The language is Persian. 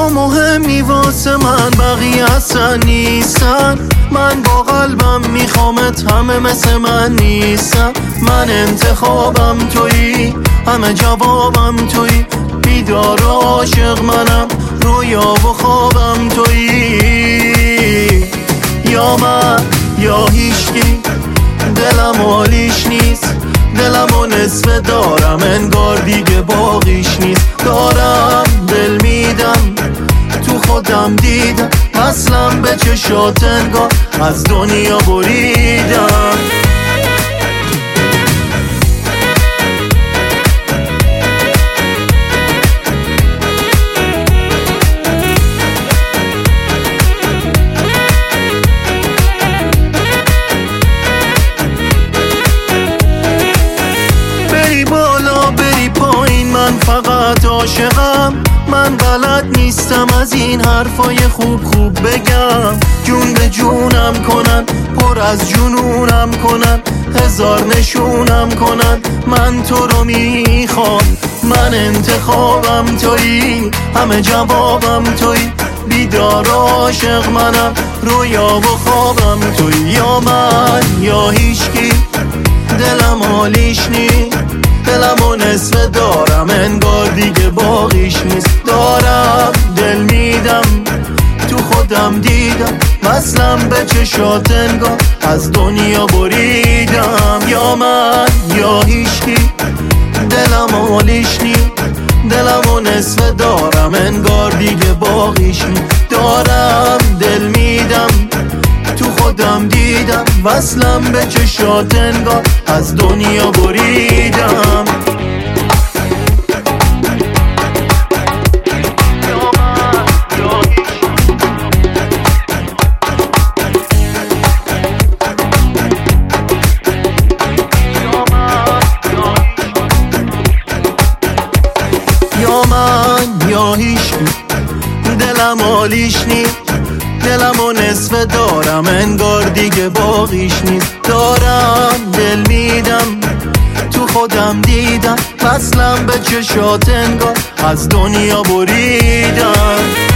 تو مهمی واسه من، بقیه اصلا نیستن. من با قلبم میخوامت، همه مثل من نیستن. من انتخابم تویی، همه جوابم تویی. بیدار و عاشق منم، رویا و خوابم تویی. یا من یا هیچکی، دلم حالیش نیست. دلمو نصفه دارم، انگار دیگه باقیش نیست. دارم دل میدم، تو خودم دیدم. اصلا به چشات انگار از دنیا بریدم. بری بالا بری پایین، من فقط عاشقم. من بلد نیستم از این حرفای خوب بگم. جون به جونم کنن، پر از جنونم کنن. هزار نشونم کنن، من تو رو میخوام. من انتخابم تویی، همه جوابم تویی. بیدار و عاشق منم، رویا و خوابم تویی. یا من یا هیچکی، دلم حالیش نیست. دلمو نصفه دارم، انگار دیگه باقیش نیست. دارم دل میدم، تو خودم دیدم. وصلم به چشات انگار از دنیا بریدم. یا من یا هیچکی، دلم حالیش نیست. دلمو نصفه دارم، انگار دیگه باقیش نیست. دارم دل میدم، تو خودم دیدم. وصلم به چشات انگار از دنیا بریدم. یا من یا هیچکی، دلم حالیش نیست. دلمو نصفه دارم، انگار دیگه باقیش نیست. دارم دل میدم، تو خودم دیدم. وصلم به چشات انگار از دنیا بریدم.